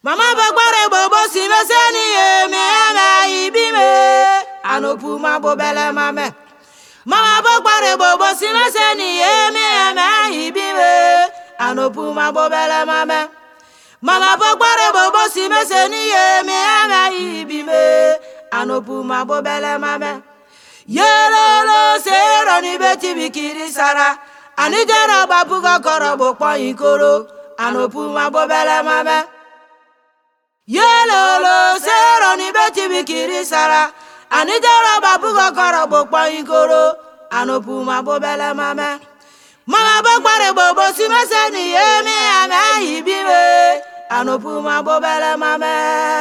Mama bagbare bobo si meseni me ama ibime anopu ma bobele mame. Mama bagbare bobo si meseni me ama ibime anopu ma bobele mame. Mama bagbare bobo si meseni me ama ibime anopu ma bobele mame. Yelolo sero ni beti bikiri sara anijara babuga korobo kwa ikoro anopu ma bobele mame. Yelolo sero ni beti bikiri sara anijara babuga korobo kwa ikoro anopu ma bobele mame. Mama bagbare bobo si meseni me ama ibime anopu ma bobele mame.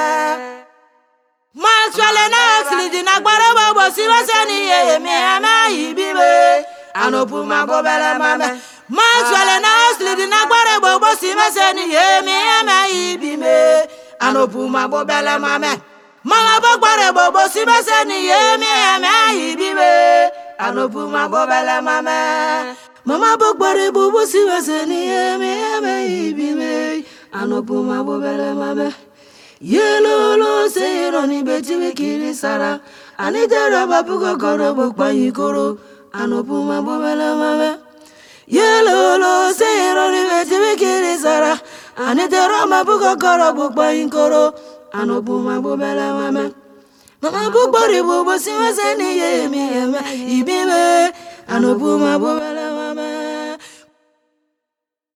Maxwell na slidi na gbare bobo si meseni me ama ibime anopu ma bobele mame. Maxwell na slidi na gbare bobo si meseni me ama ibime anopu ma bobele mame. Mama bagbare bobo si meseni me ama ibime anopu ma bobele mame. Mama bagbare bobo si meseni me ama ibime anopu ma bobele mame. Yelolo sero ni beti bikiri sara anijara babuga korobo kwa ikoro anopu ma bobele mame. Yelolo sero ni beti bikiri sara anijara babuga korobo kwa ikoro anopu ma bobele mame. Mama bagbare bobo si meseni me ama ibime anopu ma bobele